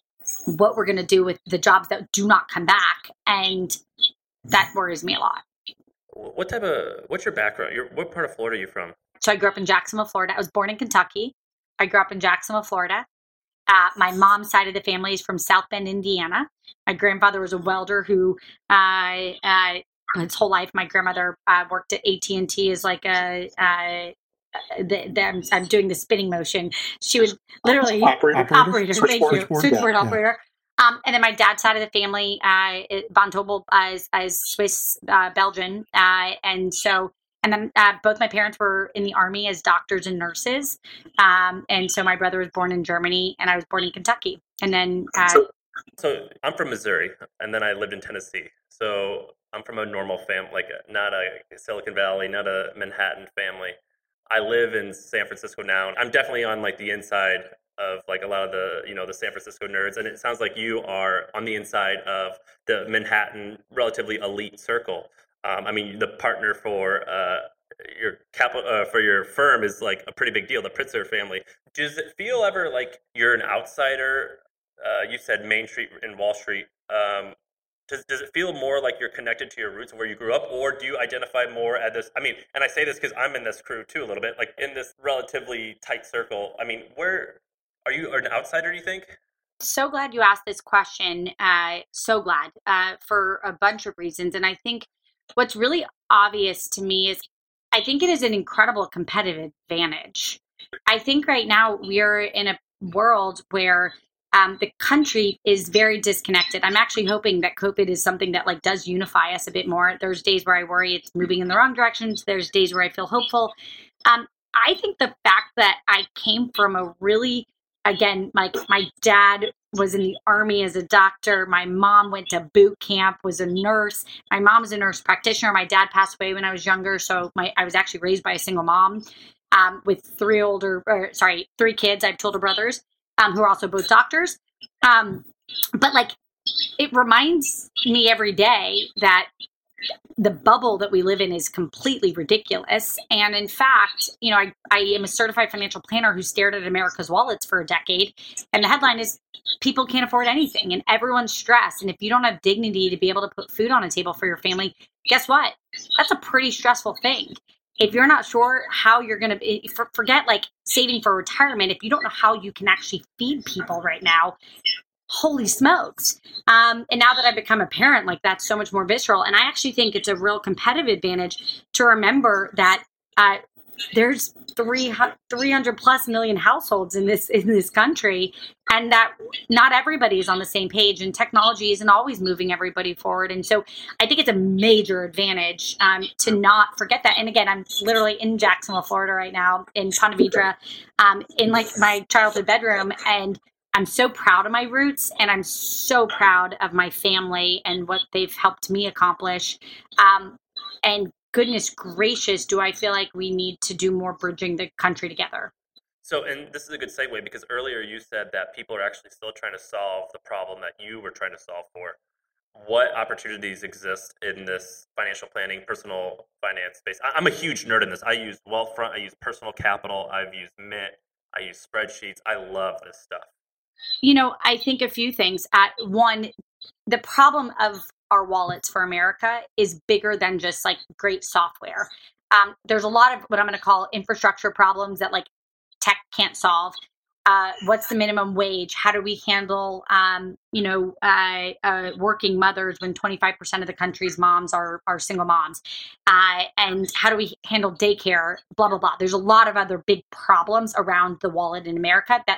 what we're going to do with the jobs that do not come back. And that worries me a lot. What type of, what's your background? You're, what part of Florida are you from? So I grew up in Jacksonville, Florida. I was born in Kentucky. I grew up in Jacksonville, Florida. Uh, my mom's side of the family is from South Bend, Indiana. My grandfather was a welder who, uh, uh, his whole life, my grandmother uh, worked at A T and T as like a, uh, the, the, I'm, I'm doing the spinning motion. She would literally, operator, operator, operator thank you, switchboard, switchboard yeah, operator. Um, and then my dad's side of the family, uh, Von Tobel uh, is, is Swiss, uh, Belgian. Uh, and so, and then uh, both my parents were in the army as doctors and nurses. Um, and so my brother was born in Germany and I was born in Kentucky. And then, uh, so, so I'm from Missouri and then I lived in Tennessee. So I'm from a normal family, like not a Silicon Valley, not a Manhattan family. I live in San Francisco now. I'm definitely on like the inside of like a lot of the, you know, the San Francisco nerds. And it sounds like you are on the inside of the Manhattan relatively elite circle. Um, I mean, the partner for uh, your capital uh, for your firm is like a pretty big deal, the Pritzker family. Does it feel ever like you're an outsider? Uh, you said Main Street and Wall Street. Um, does does it feel more like you're connected to your roots of where you grew up, or do you identify more at this? I mean, and I say this because I'm in this crew too a little bit, like in this relatively tight circle. I mean, where are you an outsider? Do you think? So glad you asked this question. Uh, so glad uh, for a bunch of reasons, and I think what's really obvious to me is I think it is an incredible competitive advantage. I think right now we're in a world where um, the country is very disconnected. I'm actually hoping that COVID is something that like does unify us a bit more. There's days where I worry it's moving in the wrong directions. There's days where I feel hopeful. Um, I think the fact that I came from a really, again, like my dad was in the army as a doctor. My mom went to boot camp, was a nurse. My mom was a nurse practitioner. My dad passed away when I was younger. So my, I was actually raised by a single mom um, with three older, or, sorry, three kids. I have two older brothers um, who are also both doctors. Um, but like, it reminds me every day that the bubble that we live in is completely ridiculous. And in fact, you know, I, I am a certified financial planner who stared at America's wallets for a decade. And the headline is people can't afford anything and everyone's stressed. And if you don't have dignity to be able to put food on a table for your family, guess what? That's a pretty stressful thing. If you're not sure how you're going to forget like saving for retirement, if you don't know how you can actually feed people right now, holy smokes. Um, and now that I've become a parent, like that's so much more visceral. And I actually think it's a real competitive advantage to remember that uh, there's three hundred plus million households in this in this country, and that not everybody is on the same page, and technology isn't always moving everybody forward. And so I think it's a major advantage um, to not forget that. And again, I'm literally in Jacksonville, Florida right now, in Ponte Vedra, um, in like my childhood bedroom, and I'm so proud of my roots, and I'm so proud of my family and what they've helped me accomplish. Um, and goodness gracious, do I feel like we need to do more bridging the country together. So, and this is a good segue because earlier you said that people are actually still trying to solve the problem that you were trying to solve for. What opportunities exist in this financial planning, personal finance space? I'm a huge nerd in this. I use Wealthfront, I use Personal Capital, I've used Mint, I use spreadsheets. I love this stuff. You know, I think a few things. Uh, one, the problem of our wallets for America is bigger than just like great software. Um, there's a lot of what I'm going to call infrastructure problems that like tech can't solve. Uh, what's the minimum wage? How do we handle, um, you know, uh, uh, working mothers when twenty-five percent of the country's moms are are single moms? Uh, and how do we handle daycare? Blah, blah, blah. There's a lot of other big problems around the wallet in America that like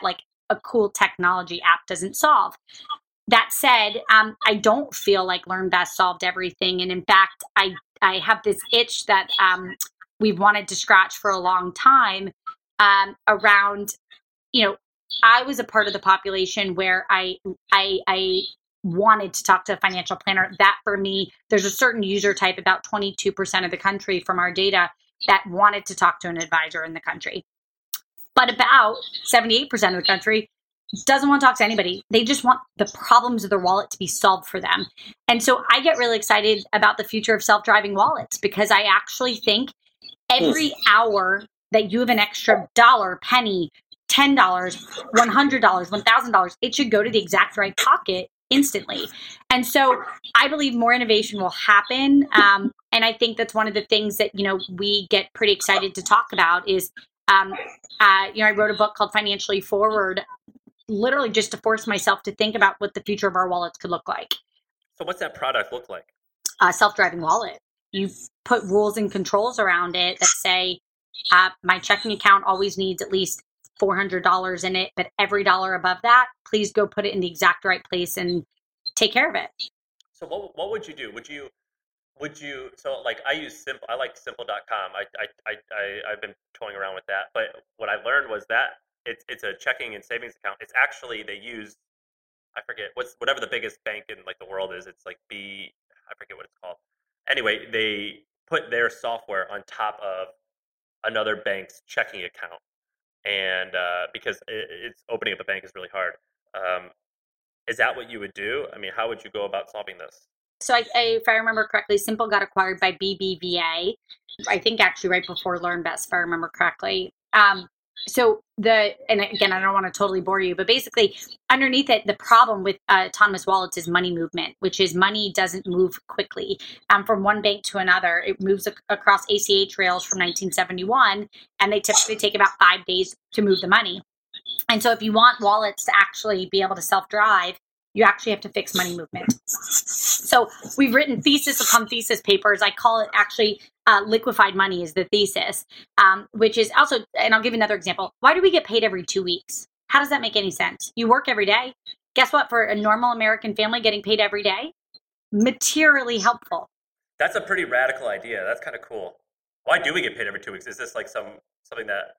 a cool technology app doesn't solve. That said, um, I don't feel like LearnVest solved everything. And in fact, I, I have this itch that um, we've wanted to scratch for a long time um, around, you know, I was a part of the population where I, I, I wanted to talk to a financial planner. That for me, there's a certain user type, about twenty-two percent of the country from our data, that wanted to talk to an advisor in the country. But about seventy-eight percent of the country doesn't want to talk to anybody. They just want the problems of their wallet to be solved for them. And so I get really excited about the future of self-driving wallets, because I actually think every hour that you have an extra dollar, penny, ten dollars, one hundred dollars, one thousand dollars, it should go to the exact right pocket instantly. And so I believe more innovation will happen. Um, and I think that's one of the things that, you know, we get pretty excited to talk about is, um, uh, you know, I wrote a book called Financially Forward, literally just to force myself to think about what the future of our wallets could look like. So what's that product look like? A self-driving wallet. You put rules and controls around it that say, uh, my checking account always needs at least four hundred dollars in it, but every dollar above that, please go put it in the exact right place and take care of it. So what what would you do? Would you would you so like I use Simple I like simple dot com. I I I, I I've been toying around with that. But what I learned was that it's it's a checking and savings account. It's actually they use I forget what's whatever the biggest bank in like the world is. It's like B I forget what it's called. Anyway, they put their software on top of another bank's checking account. And uh, because it, it's opening up a bank is really hard. Um, is that what you would do? I mean, how would you go about solving this? So I, I, if I remember correctly, Simple got acquired by B B V A, I think actually right before LearnVest, if I remember correctly. Um, so the, and again, I don't want to totally bore you, but basically underneath it, the problem with uh, autonomous wallets is money movement, which is money doesn't move quickly um, from one bank to another. It moves ac- across A C H rails from nineteen seventy-one, and they typically take about five days to move the money. And so if you want wallets to actually be able to self-drive, you actually have to fix money movement. So we've written thesis upon thesis papers. I call it actually uh, liquefied money is the thesis, um, which is also, and I'll give you another example. Why do we get paid every two weeks? How does that make any sense? You work every day. Guess what? For a normal American family, getting paid every day, materially helpful. That's a pretty radical idea. That's kind of cool. Why do we get paid every two weeks? Is this like some something that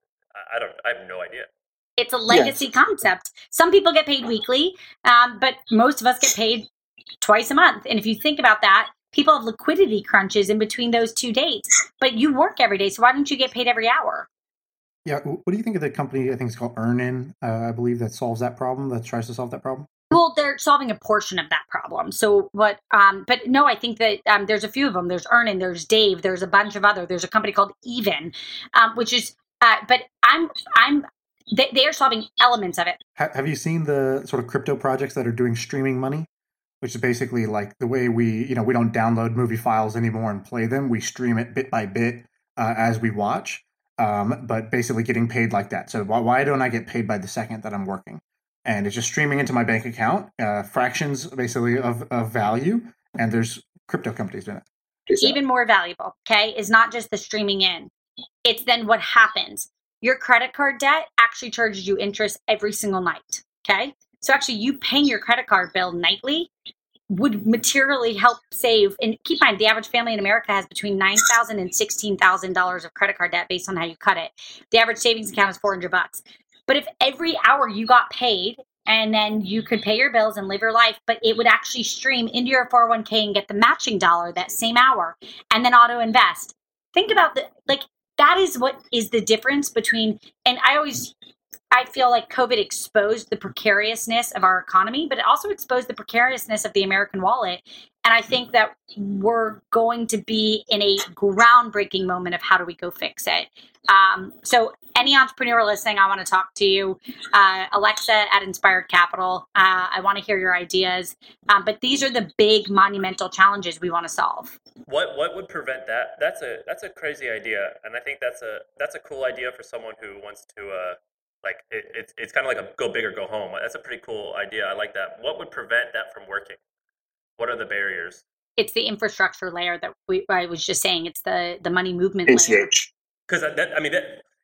I don't, I have no idea. It's a legacy yes. concept. Some people get paid weekly, um, but most of us get paid twice a month. And if you think about that, people have liquidity crunches in between those two dates, but you work every day. So why don't you get paid every hour? Yeah. What do you think of the company? I think it's called Earnin, uh, I believe, that solves that problem, that tries to solve that problem? Well, they're solving a portion of that problem. So what, um, but no, I think that um, there's a few of them. There's Earnin, there's Dave, there's a bunch of other, there's a company called Even, um, which is, uh, but I'm, I'm, They, they are solving elements of it. Have you seen the sort of crypto projects that are doing streaming money? Which is basically like the way we, you know, we don't download movie files anymore and play them. We stream it bit by bit uh, as we watch, um, but basically getting paid like that. So why, why don't I get paid by the second that I'm working? And it's just streaming into my bank account, uh, fractions basically of, of value. And there's crypto companies doing it. Even more valuable, okay, is not just the streaming in. It's then what happens. Your credit card debt actually charges you interest every single night, okay? So actually you paying your credit card bill nightly would materially help save, and keep in mind, the average family in America has between nine thousand dollars and sixteen thousand dollars of credit card debt based on how you cut it. The average savings account is four hundred bucks. But if every hour you got paid and then you could pay your bills and live your life, but it would actually stream into your four oh one k and get the matching dollar that same hour and then auto invest. Think about the, like, that is what is the difference between, and I always, I feel like COVID exposed the precariousness of our economy, but it also exposed the precariousness of the American wallet. And I think that we're going to be in a groundbreaking moment of how do we go fix it. Um, so any entrepreneur listening, I want to talk to you. Uh, Alexa at Inspired Capital. Uh, I want to hear your ideas. Um, but these are the big monumental challenges we want to solve. What what would prevent that? That's a that's a crazy idea, and I think that's a that's a cool idea for someone who wants to uh, like it, it's it's kind of like a go big or go home. That's a pretty cool idea. I like that. What would prevent that from working? What are the barriers? It's the infrastructure layer that we I was just saying. It's the the money movement layer. Because that, I mean, that,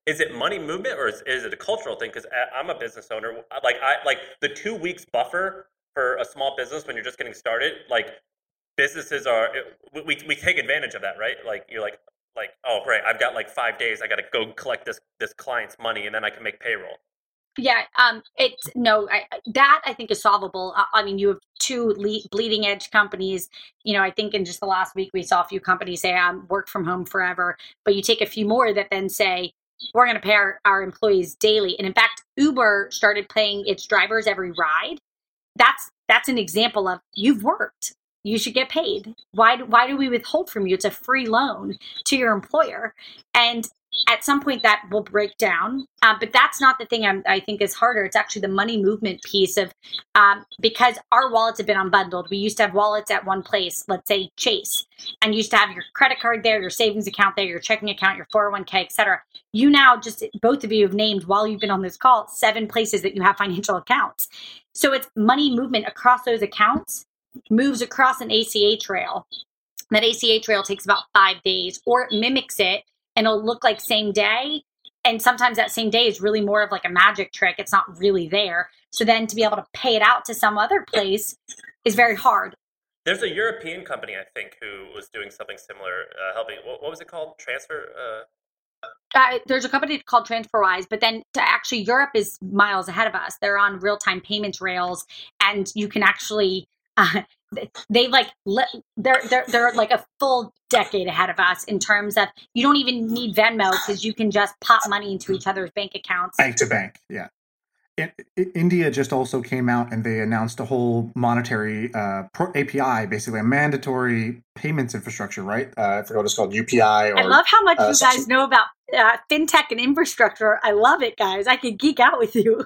is it money movement or is, is it a cultural thing? Because I'm a business owner. Like I like the two weeks buffer for a small business when you're just getting started. Like businesses are, we we take advantage of that, right? Like you're like like oh great, I've got like five days. I got to go collect this this client's money and then I can make payroll. Yeah, um, it's no, I, that I think is solvable. I, I mean, you have two le- bleeding edge companies. You know, I think in just the last week, we saw a few companies say, I'm work from home forever. But you take a few more that then say, we're going to pay our, our employees daily. And in fact, Uber started paying its drivers every ride. That's that's an example of you've worked. You should get paid. Why do, why do we withhold from you? It's a free loan to your employer. And at some point that will break down. Uh, but that's not the thing I'm, I think is harder. It's actually the money movement piece of, um, because our wallets have been unbundled. We used to have wallets at one place, let's say Chase, and you used to have your credit card there, your savings account there, your checking account, your four oh one k, et cetera. You now just, both of you have named while you've been on this call, seven places that you have financial accounts. So it's money movement across those accounts moves across an A C H rail. That A C H rail takes about five days or it mimics it. And it'll look like same day. And sometimes that same day is really more of like a magic trick. It's not really there. So then to be able to pay it out to some other place is very hard. There's a European company, I think, who was doing something similar, uh, helping, what, what was it called? Transfer? Uh... Uh, there's a company called TransferWise, but then to actually Europe is miles ahead of us. They're on real-time payments rails and you can actually... Uh, they like they're they're they're like a full decade ahead of us in terms of you don't even need Venmo because you can just pop money into each other's bank accounts. Bank to bank, yeah. In, in, India just also came out and they announced a whole monetary uh, pro A P I, basically a mandatory payments infrastructure, right? Uh, I forgot what it's called, U P I. Or, I love how much uh, you guys know about uh, fintech and infrastructure. I love it, guys. I could geek out with you.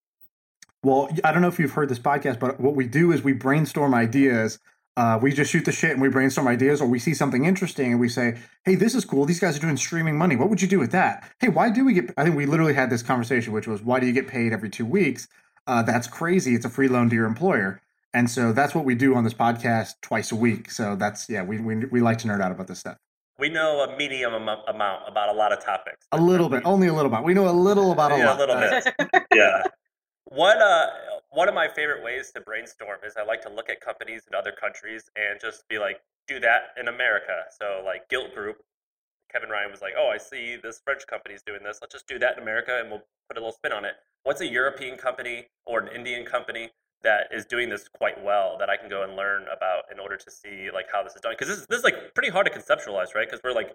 Well, I don't know if you've heard this podcast, but what we do is we brainstorm ideas. Uh, we just shoot the shit and we brainstorm ideas, or we see something interesting and we say, hey, this is cool. These guys are doing streaming money. What would you do with that? Hey, why do we get, I think we literally had this conversation, which was, why do you get paid every two weeks? Uh, that's crazy. It's a free loan to your employer. And so that's what we do on this podcast twice a week. So that's, yeah, we we, we like to nerd out about this stuff. We know a medium amount about a lot of topics. A little bit, only a little bit. We know a little about a yeah, lot. A little bit, yeah. What uh, one of my favorite ways to brainstorm is I like to look at companies in other countries and just be like, do that in America. So like Gilt Group, Kevin Ryan was like, oh, I see this French company's doing this. Let's just do that in America and we'll put a little spin on it. What's a European company or an Indian company that is doing this quite well that I can go and learn about in order to see like how this is done? Because this is, this is like pretty hard to conceptualize, right? Because we're like,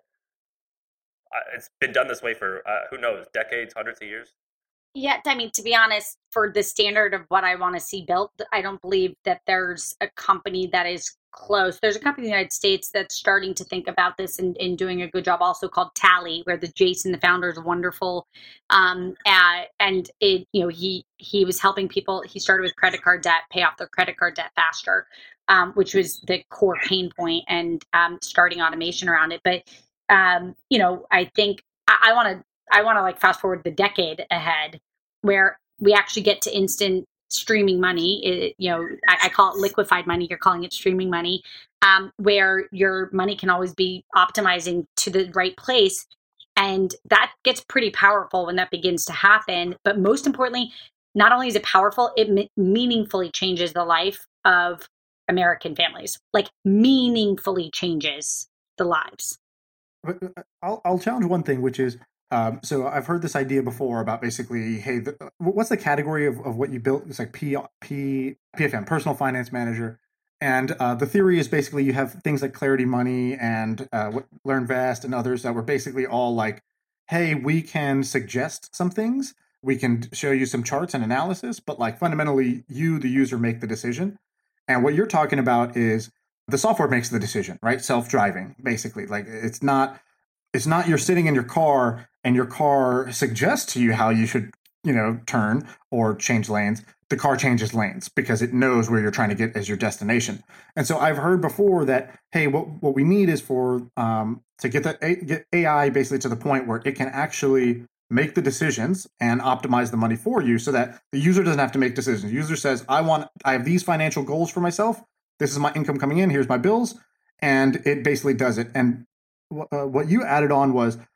it's been done this way for, uh, who knows, decades, hundreds of years. Yeah, I mean, to be honest, for the standard of what I want to see built, I don't believe that there's a company that is close. There's a company in the United States that's starting to think about this and, and doing a good job also called Tally, where the Jason, the founder, is wonderful. Um, uh, and it, you know, he, he was helping people. He started with credit card debt, pay off their credit card debt faster, um, which was the core pain point, and um, starting automation around it. But, um, you know, I think I want to, I want to like fast forward the decade ahead where we actually get to instant streaming money. It, you know, I, I call it liquefied money. You're calling it streaming money, um, where your money can always be optimizing to the right place. And that gets pretty powerful when that begins to happen. But most importantly, not only is it powerful, it me- meaningfully changes the life of American families, like meaningfully changes the lives. But I'll, I'll challenge one thing, which is, Um, so I've heard this idea before about basically, hey, the, what's the category of, of what you built? It's like P, P, P F M, Personal Finance Manager. And uh, the theory is basically you have things like Clarity Money and uh, LearnVest and others that were basically all like, hey, we can suggest some things. We can show you some charts and analysis, but like fundamentally you, the user, make the decision. And what you're talking about is the software makes the decision, right? Self-driving, basically. Like it's not... It's not you're sitting in your car and your car suggests to you how you should, you know, turn or change lanes. The car changes lanes because it knows where you're trying to get as your destination. And so I've heard before that, hey, what, what we need is for um, to get the get A I basically to the point where it can actually make the decisions and optimize the money for you so that the user doesn't have to make decisions. The user says, I want, I have these financial goals for myself. This is my income coming in. Here's my bills. And it basically does it. And Uh, what you added on was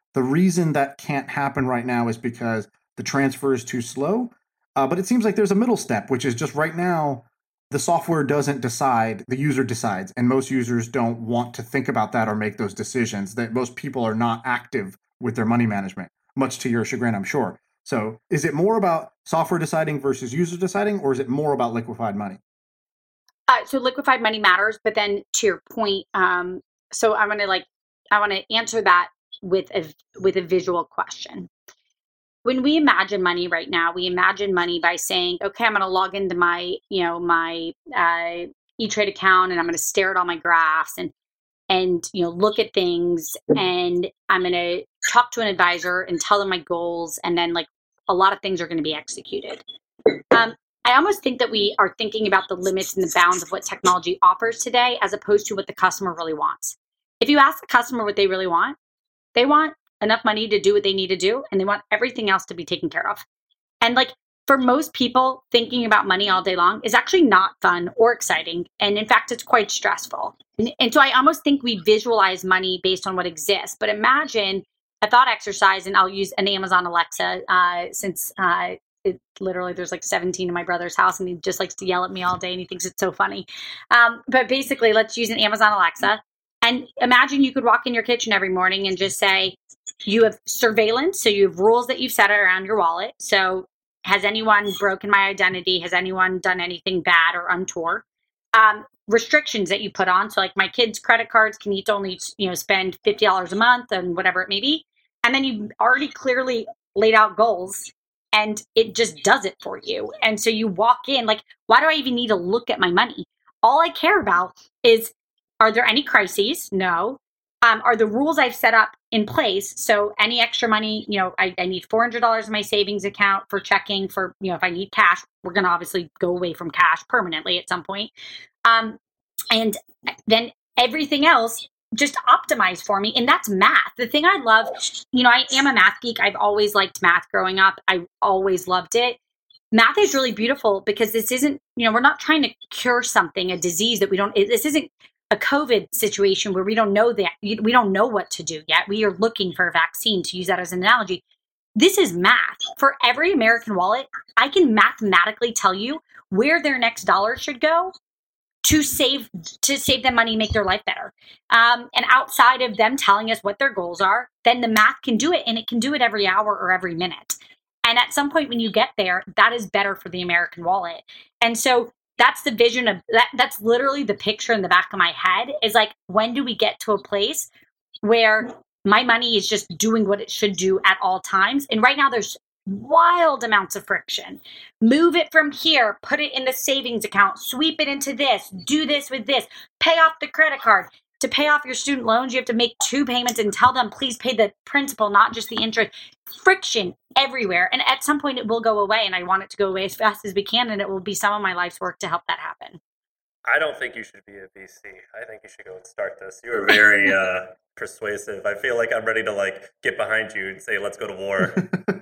The reason that can't happen right now is because the transfer is too slow. Uh, but it seems like there's a middle step, which is just right now, the software doesn't decide, the user decides. And most users don't want to think about that or make those decisions. That most people are not active with their money management, much to your chagrin, I'm sure. So is it more about software deciding versus user deciding, or is it more about liquefied money? Uh, so liquefied money matters, but then to your point, um, so I'm gonna like I want to answer that with a with a visual question. When we imagine money right now, we imagine money by saying, okay, I'm going to log into my, you know, my uh, E-Trade account, and I'm going to stare at all my graphs and, and, you know, look at things, and I'm going to talk to an advisor and tell them my goals. And then like a lot of things are going to be executed. Um, I almost think that we are thinking about the limits and the bounds of what technology offers today, as opposed to what the customer really wants. If you ask the customer what they really want, they want enough money to do what they need to do, and they want everything else to be taken care of. And like for most people, thinking about money all day long is actually not fun or exciting. And in fact, it's quite stressful. And, and so I almost think we visualize money based on what exists. But imagine a thought exercise, and I'll use an Amazon Alexa uh, since uh, it literally there's like seventeen in my brother's house, and he just likes to yell at me all day, and he thinks it's so funny. Um, but basically, let's use an Amazon Alexa. And imagine you could walk in your kitchen every morning and just say, you have surveillance. So you have rules that you've set around your wallet. So has anyone broken my identity? Has anyone done anything bad or untoward? Um, restrictions that you put on. So like my kids' credit cards can each only, you know, spend fifty dollars a month and whatever it may be. And then you've already clearly laid out goals, and it just does it for you. And so you walk in like, why do I even need to look at my money? All I care about is, are there any crises? No. Um, are the rules I've set up in place? So any extra money, you know, I, I need four hundred dollars in my savings account for checking for, you know, if I need cash, we're going to obviously go away from cash permanently at some point. Um, and then everything else just optimize for me. And that's math. The thing I love, you know, I am a math geek. I've always liked math growing up. I always loved it. Math is really beautiful because this isn't, you know, we're not trying to cure something, a disease that we don't, this isn't a COVID situation where we don't know that, we don't know what to do yet. We are looking for a vaccine, to use that as an analogy. This is math. For every American wallet, I can mathematically tell you where their next dollar should go to save to save them money, make their life better. Um, and outside of them telling us what their goals are, then the math can do it, and it can do it every hour or every minute. And at some point when you get there, that is better for the American wallet. And so that's the vision of that. That's literally the picture in the back of my head, is like, when do we get to a place where my money is just doing what it should do at all times? And right now there's wild amounts of friction. Move it from here, put it in the savings account, sweep it into this, do this with this, pay off the credit card. To pay off your student loans, you have to make two payments and tell them, please pay the principal, not just the interest. Friction everywhere. And at some point it will go away, and I want it to go away as fast as we can, and it will be some of my life's work to help that happen. I don't think you should be a V C. I think you should go and start this. You are very uh, persuasive. I feel like I'm ready to like get behind you and say, let's go to war.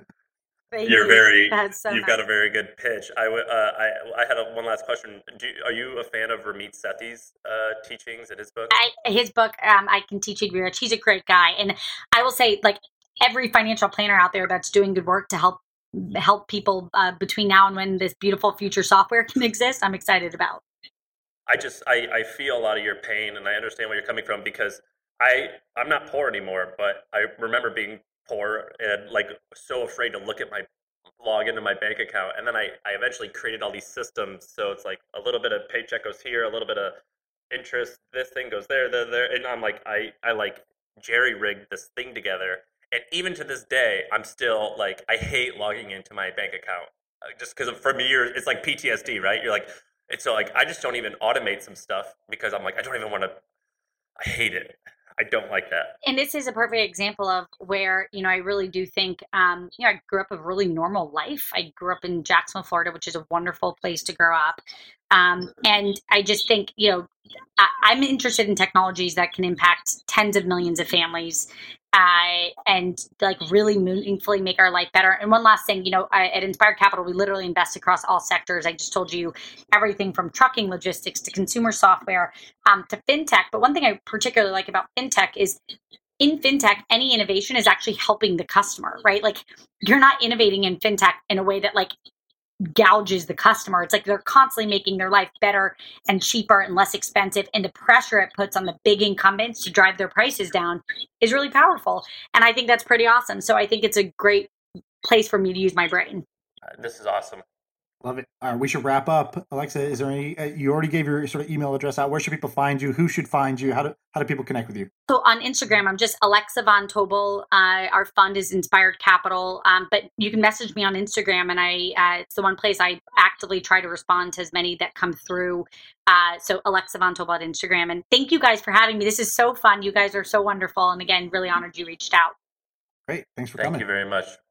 Thank You're you. very, so you've nice. got a very good pitch. I, w- uh, I, I had a, one last question. Do you, are you a fan of Ramit Sethi's uh, teachings in his book? I, his book, um, I Can Teach You to Be Rich. He's a great guy. And I will say, like, every financial planner out there that's doing good work to help help people uh, between now and when this beautiful future software can exist, I'm excited about. I just, I, I feel a lot of your pain, and I understand where you're coming from, because I, I'm not poor anymore, but I remember being poor and like so afraid to look at my log into my bank account. And then I, I eventually created all these systems. So it's like a little bit of paycheck goes here, a little bit of interest, this thing goes there, there, there. And I'm like, I, I like jerry rigged this thing together. And even to this day, I'm still like, I hate logging into my bank account uh, just because for me, you're, it's like P T S D, right? You're like, it's so like, I just don't even automate some stuff because I'm like, I don't even want to, I hate it. I don't like that. And this is a perfect example of where, you know, I really do think, um, you know, I grew up a really normal life. I grew up in Jacksonville, Florida, which is a wonderful place to grow up. Um, and I just think, you know, I, I'm interested in technologies that can impact tens of millions of families uh, and like really meaningfully make our life better. And one last thing, you know, I, at Inspired Capital, we literally invest across all sectors. I just told you everything from trucking logistics to consumer software um, to fintech. But one thing I particularly like about fintech is in fintech, any innovation is actually helping the customer, right? Like you're not innovating in fintech in a way that like gouges the customer. It's like they're constantly making their life better and cheaper and less expensive. And the pressure it puts on the big incumbents to drive their prices down is really powerful. And I think that's pretty awesome. So I think it's a great place for me to use my brain. Uh, this is awesome. Love it. All right, we should wrap up. Alexa, is there any, uh, you already gave your sort of email address out. Where should people find you? Who should find you? How do, how do people connect with you? So on Instagram, I'm just Alexa Von Tobel. Uh, our fund is Inspired Capital. Um, but you can message me on Instagram, and I uh, it's the one place I actively try to respond to as many that come through. Uh, so Alexa Von Tobel at Instagram. And thank you guys for having me. This is so fun. You guys are so wonderful. And again, really honored you reached out. Great. Thanks for Thank coming. Thank you very much.